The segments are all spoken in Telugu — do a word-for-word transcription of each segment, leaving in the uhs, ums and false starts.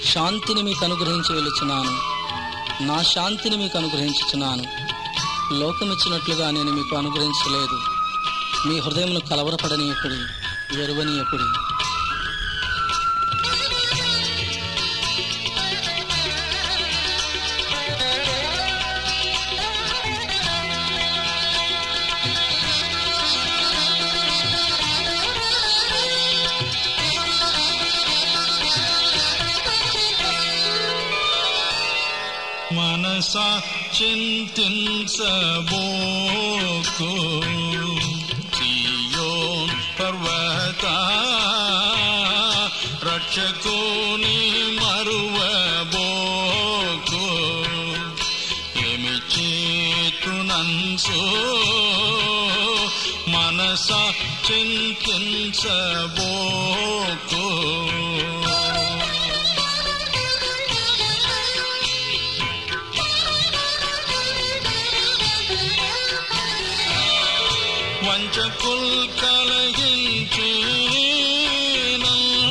శాంతిని మీకు అనుగ్రహించి వెళుచున్నాను. నా శాంతిని మీకు అనుగ్రహించుచున్నాను. లోకమిచ్చినట్లుగా నేను మీకు అనుగ్రహించలేదు. మీ హృదయమును కలవరపడనీయకుడి, వెరువనీయకుడి. మనసా చింతించబోకు సియోన్ పర్వత రక్షకుని మరువబోకు. ఏమి చేతునంసు మనసా చింతించబోకు. వంచకుల్ కలగించిన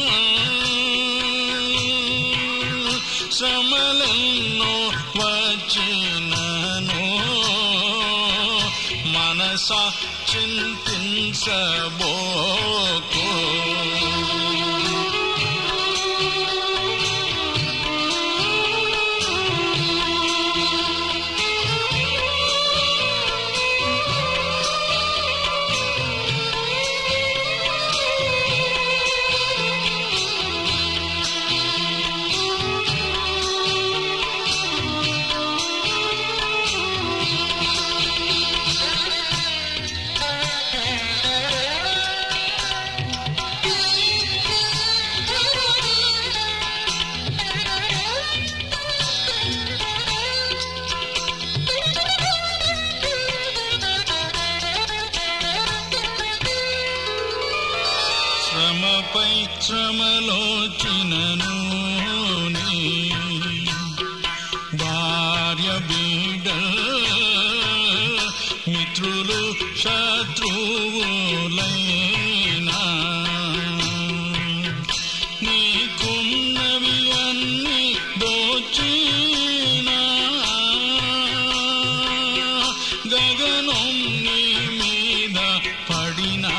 శ్రమలెన్నో వచ్చినను మనసా చింతించబోకు. శ్రమపై శ్రమలోచినను భార్య బిడ్డ మిత్రులు శత్రువులైనా నీకున్నవి అన్ని దోచినా గగనం నీ మీద పడినా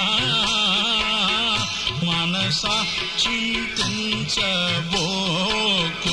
మనసా చింతించబోకు.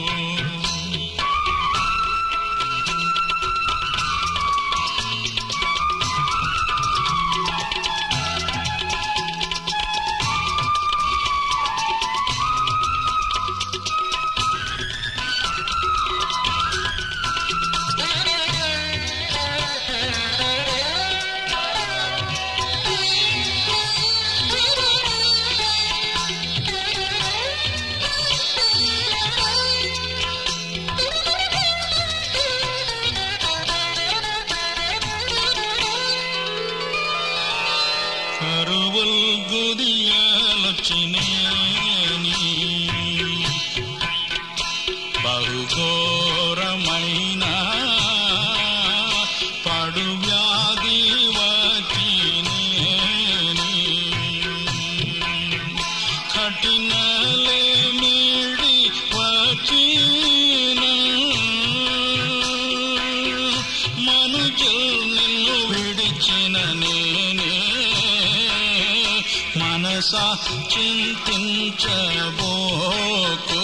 కరువుల్ గుదియాలొచ్చినేని బహుఘోరమైన పడు వ్యాధి వచ్చినేని కఠినలే మీడి వచ్చిన మనుజుల్ నిన్ను విడిచిన నేనే మనసా చింతించబోకు.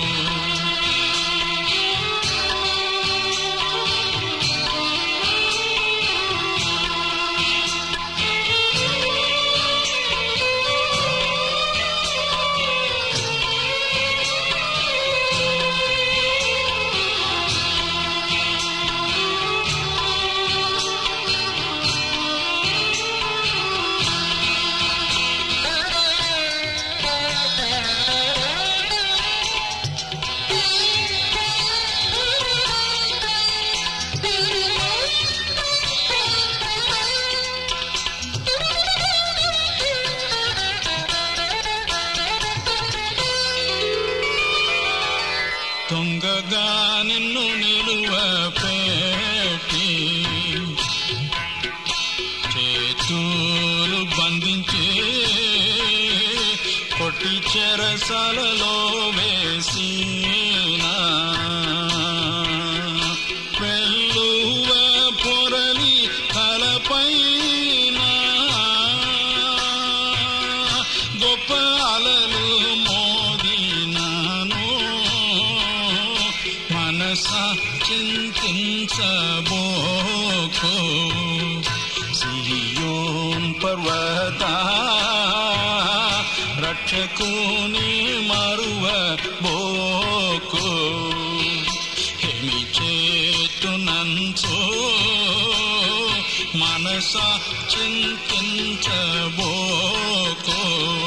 దొంగగా నిన్ను నిలువ పెట్టి చేతులు బంధించి కొట్ట కట్టి చెరసాలలో వేసిన వెల్లువ పొరలి తలపైన గొప్ప అలలు మోదినాను మనస చింతించబోకు సియోన్ పర్వత రక్షకుని మరువబోకు ఏమి చేతునంచో మనస చింతించబోకు